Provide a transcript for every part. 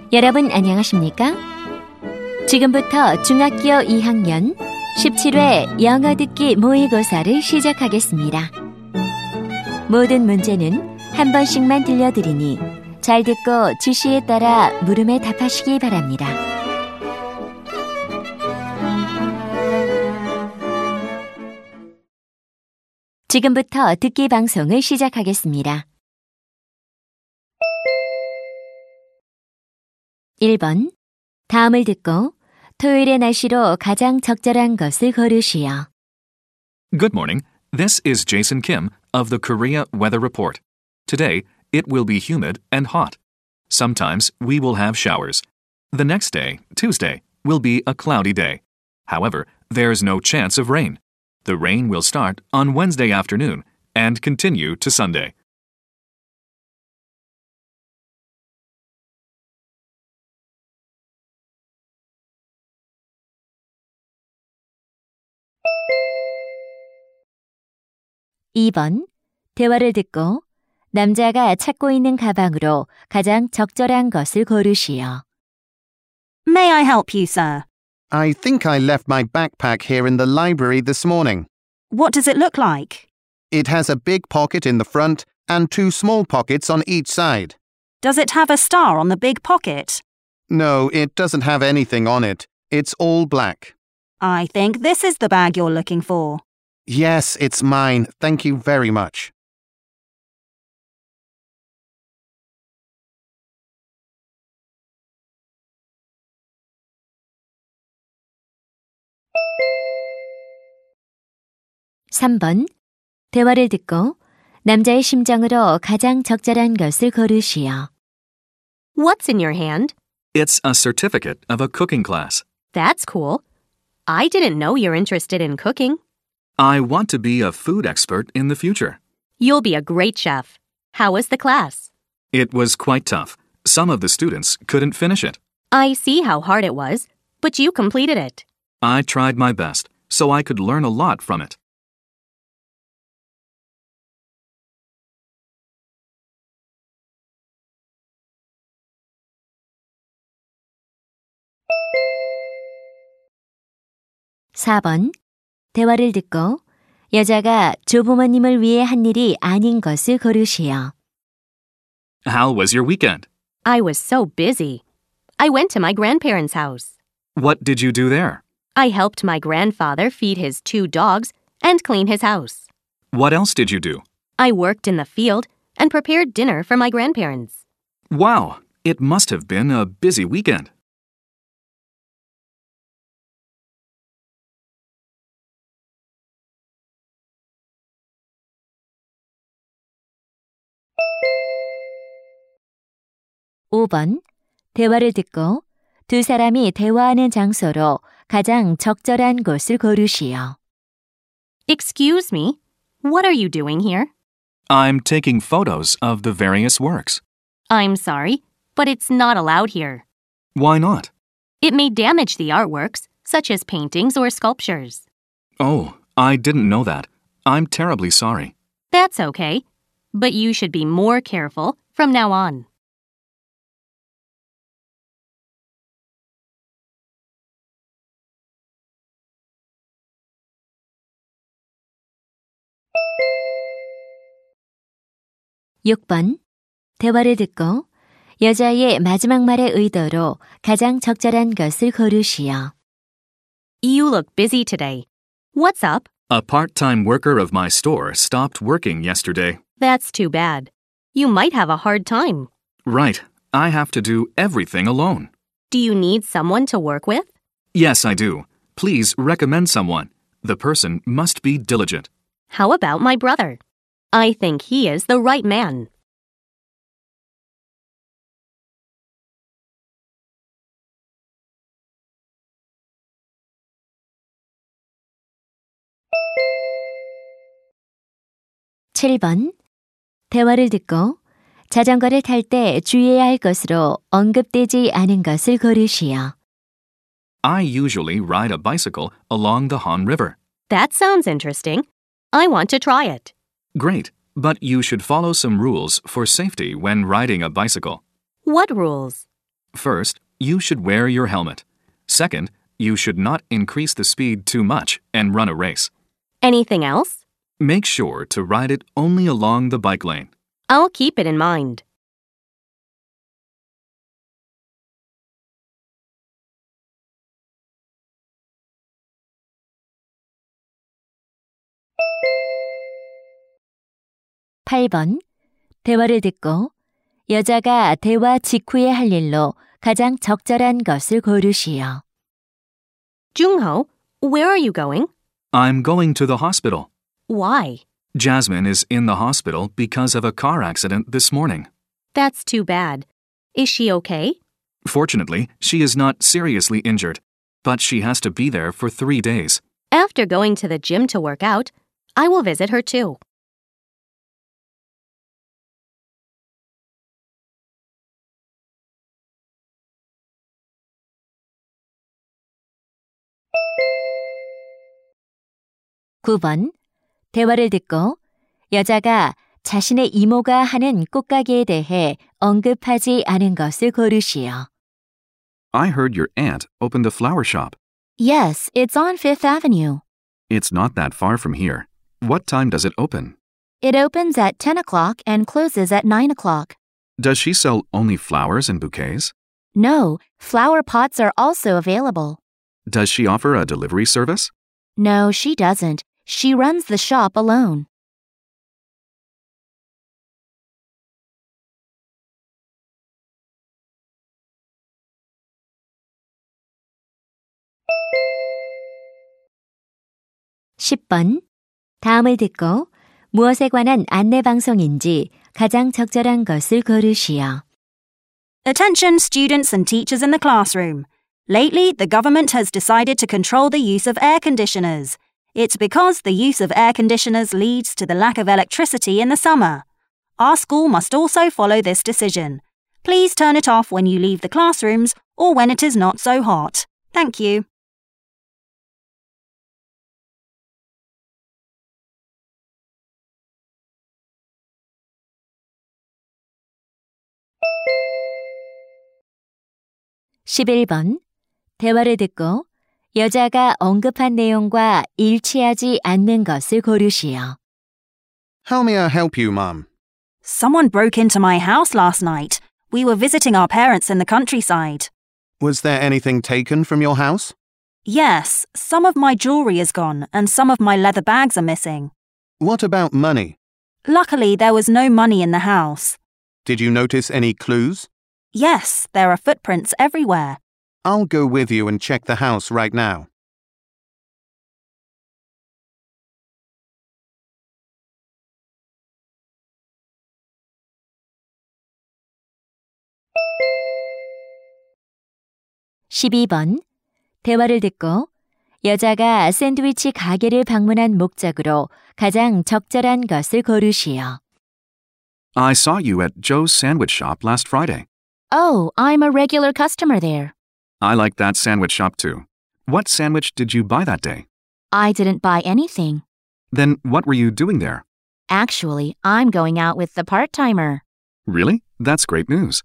여러분 안녕하십니까? 지금부터 중학교 2학년 17회 영어 듣기 모의고사를 시작하겠습니다. 모든 문제는 한 번씩만 들려드리니 잘 듣고 지시에 따라 물음에 답하시기 바랍니다. 지금부터 듣기 방송을 시작하겠습니다. 1번. 다음을 듣고 토요일의 날씨로 가장 적절한 것을 고르시오. Good morning. This is Jason Kim of the Korea Weather Report. Today, it will be humid and hot. Sometimes we will have showers. The next day, Tuesday, will be a cloudy day. However, there's no chance of rain. The rain will start on Wednesday afternoon and continue to Sunday. (2번) 대화를 듣고 남자가 찾고 있는 가방으로 가장 적절한 것을 고르시오. May I help you, sir? I think I left my backpack here in the library this morning. What does it look like? It has a big pocket in the front and two small pockets on each side. Does it have a star on the big pocket? No, it doesn't have anything on it. It's all black. I think this is the bag you're looking for. Yes, it's mine. Thank you very much. (3번) 대화를 듣고 남자의 심정으로 가장 적절한 것을 고르시오. What's in your hand? It's a certificate of a cooking class. That's cool. I didn't know you're interested in cooking. I want to be a food expert in the future. You'll be a great chef. How was the class? It was quite tough. Some of the students couldn't finish it. I see how hard it was, but you completed it. I tried my best, so I could learn a lot from it. (4번) 대화를 듣고 여자가 조부모님을 위해 한 일이 아닌 것을 고르시오. How was your weekend? I was so busy. I went to my grandparents' house. What did you do there? I helped my grandfather feed his 2 dogs and clean his house. What else did you do? I worked in the field and prepared dinner for my grandparents. Wow, it must have been a busy weekend. (5번) 대화를 듣고 두 사람이 대화하는 장소로 가장 적절한 곳을 고르시오. Excuse me, what are you doing here? I'm taking photos of the various works. I'm sorry, but it's not allowed here. Why not? It may damage the artworks, such as paintings or sculptures. Oh, I didn't know that. I'm terribly sorry. That's okay, but you should be more careful from now on. (6번) 대화를 듣고 여자의 마지막 말의 의도로 가장 적절한 것을 고르시오. You look busy today. What's up? A part-time worker of my store stopped working yesterday. That's too bad. You might have a hard time. Right. I have to do everything alone. Do you need someone to work with? Yes, I do. Please recommend someone. The person must be diligent. How about my brother? I think he is the right man. (7번) 대화를 듣고 자전거를 탈 때 주의해야 할 것으로 언급되지 않은 것을 고르시오. I usually ride a bicycle along the Han River. That sounds interesting. I want to try it. Great, but you should follow some rules for safety when riding a bicycle. What rules? First, you should wear your helmet. Second, you should not increase the speed too much and run a race. Anything else? Make sure to ride it only along the bike lane. I'll keep it in mind. (8번) 대화를 듣고 여자가 대화 직후에 할 일로 가장 적절한 것을 고르시오. Jungho, where are you going? I'm going to the hospital. Why? Jasmine is in the hospital because of a car accident this morning. That's too bad. Is she okay? Fortunately, she is not seriously injured, but she has to be there for 3 days. After going to the gym to work out, I will visit her too. (9번) 대화를 듣고 여자가 자신의 이모가 하는 꽃가게에 대해 언급하지 않은 것을 고르시오. I heard your aunt opened a flower shop. Yes, it's on Fifth Avenue. It's not that far from here. What time does it open? It opens at 10 o'clock and closes at 9 o'clock. Does she sell only flowers and bouquets? No, flower pots are also available. Does she offer a delivery service? No, she doesn't. She runs the shop alone. (10번) 다음을 듣고 무엇에 관한 안내 방송인지 가장 적절한 것을 고르시오. Attention students and teachers in the classroom. Lately, the government has decided to control the use of air conditioners. It's because the use of air conditioners leads to the lack of electricity in the summer. Our school must also follow this decision. Please turn it off when you leave the classrooms or when it is not so hot. Thank you. (11번) 대화를 듣고 여자가 언급한 내용과 일치하지 않는 것을 고르시오. How may I help you, Mum? Someone broke into my house last night. We were visiting our parents in the countryside. Was there anything taken from your house? Yes, some of my jewelry is gone and some of my leather bags are missing. What about money? Luckily, there was no money in the house. Did you notice any clues? Yes, there are footprints everywhere. I'll go with you and check the house right now. (12번) 대화를 듣고 여자가 샌드위치 가게를 방문한 목적으로 가장 적절한 것을 고르시오. I saw you at Joe's sandwich shop last Friday. Oh, I'm a regular customer there. I like that sandwich shop too. What sandwich did you buy that day? I didn't buy anything. Then what were you doing there? Actually, I'm going out with the part-timer. Really? That's great news.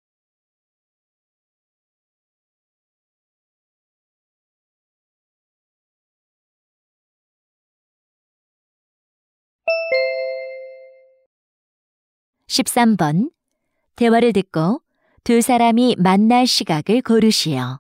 (13번) 대화를 듣고 두 사람이 만날 시각을 고르시오.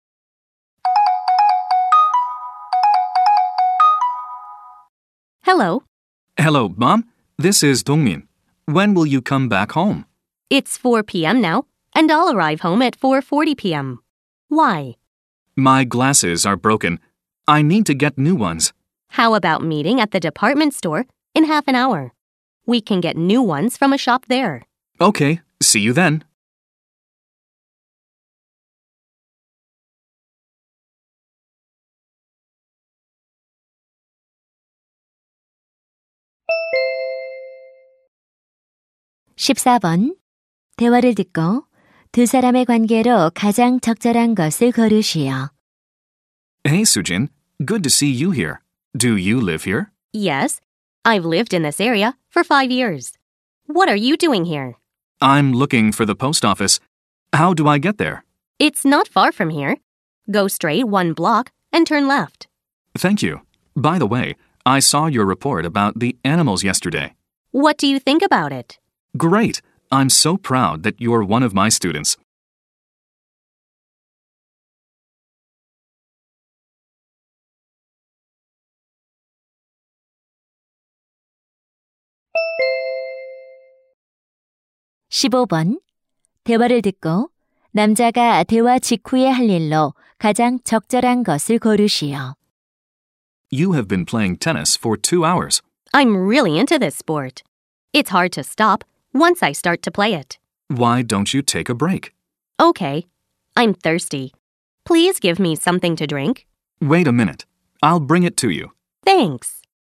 Hello. Hello, Mom. This is Dongmin. When will you come back home? It's 4 p.m. now, and I'll arrive home at 4:40 p.m. Why? My glasses are broken. I need to get new ones. How about meeting at the department store in half an hour? We can get new ones from a shop there. Okay, see you then. (14번) 대화를 듣고 두 사람의 관계로 가장 적절한 것을 고르시오. Hey, Sujin. Good to see you here. Do you live here? Yes, I've lived in this area for 5 years. What are you doing here? I'm looking for the post office. How do I get there? It's not far from here. Go straight 1 block and turn left. Thank you. By the way, I saw your report about the animals yesterday. What do you think about it? Great! I'm so proud that you're one of my students. (15번) 대화를 듣고 남자가 대화 직후에 할 일로 가장 적절한 것을 고르시오. You have been playing tennis for 2 hours. I'm really into this sport. It's hard to stop once I start to play it. Why don't you take a break? Okay. I'm thirsty. Please give me something to drink. Wait a minute. I'll bring it to you. Thanks.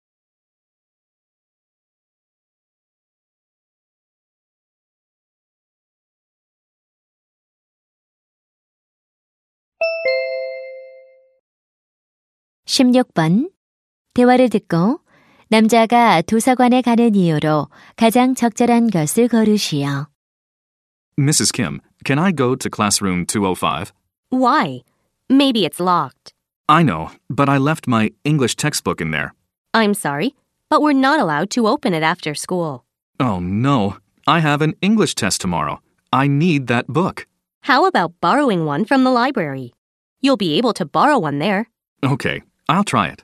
(16번) 대화를 듣고 남자가 도서관에 가는 이유로 가장 적절한 것을 고르시오. Mrs. Kim, can I go to classroom 205? Why? Maybe it's locked. I know, but I left my English textbook in there. I'm sorry, but we're not allowed to open it after school. Oh no, I have an English test tomorrow. I need that book. How about borrowing one from the library? You'll be able to borrow one there. Okay, I'll try it.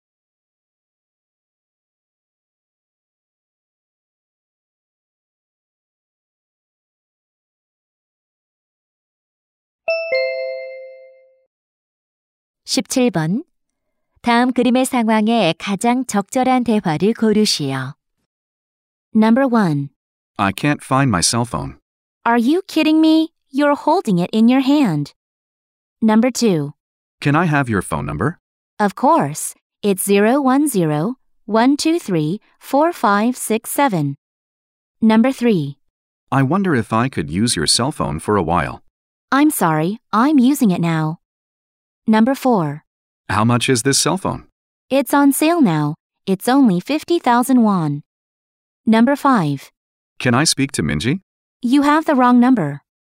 (17번) 다음 그림의 상황에 가장 적절한 대화를 고르시오. Number 1. I can't find my cell phone. Are you kidding me? You're holding it in your hand. Number 2. Can I have your phone number? Of course. It's 010-123-4567. Number 3. I wonder if I could use your cell phone for a while. I'm sorry, I'm using it now. Number 4. How much is this cell phone? It's on sale now. It's only 50,000 won. Number 5. Can I speak to Minji? You have the wrong number.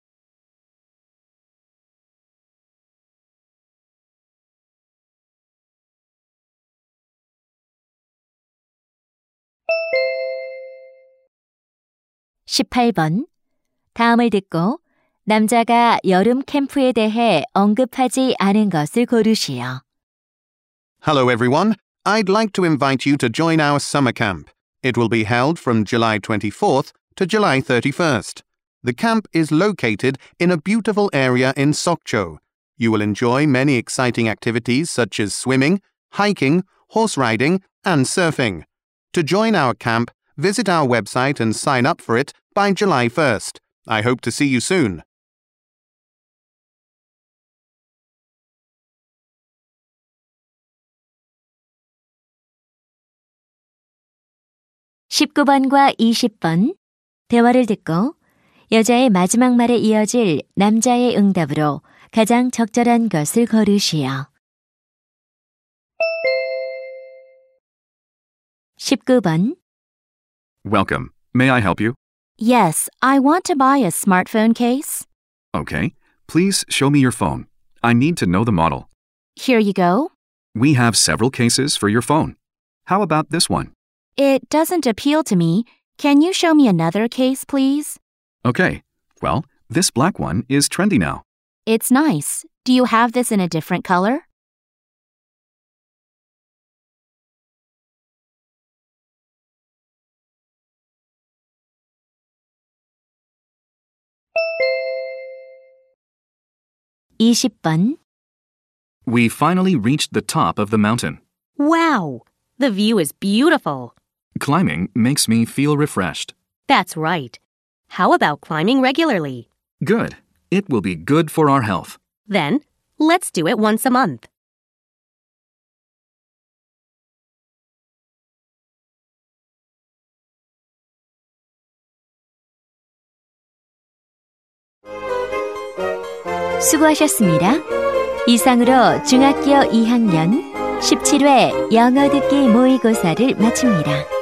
(18번) 다음을 듣고 남자가 여름 캠프에 대해 언급하지 않은 것을 고르시오. Hello everyone. I'd like to invite you to join our summer camp. It will be held from July 24th to July 31st. The camp is located in a beautiful area in Sokcho. You will enjoy many exciting activities such as swimming, hiking, horse riding, and surfing. To join our camp, visit our website and sign up for it by July 1st. I hope to see you soon. (19번과 20번) 대화를 듣고 여자의 마지막 말에 이어질 남자의 응답으로 가장 적절한 것을 고르시오. 19번 Welcome. May I help you? Yes, I want to buy a smartphone case. Okay. Please show me your phone. I need to know the model. Here you go. We have several cases for your phone. How about this one? It doesn't appeal to me. Can you show me another case, please? Okay. Well, this black one is trendy now. It's nice. Do you have this in a different color? (20번) We finally reached the top of the mountain. Wow! The view is beautiful. Climbing makes me feel refreshed. That's right. How about climbing regularly? Good. It will be good for our health. Then, let's do it once a month. 수고하셨습니다. 이상으로 중학교 2학년 17회 영어 듣기 모의고사를 마칩니다.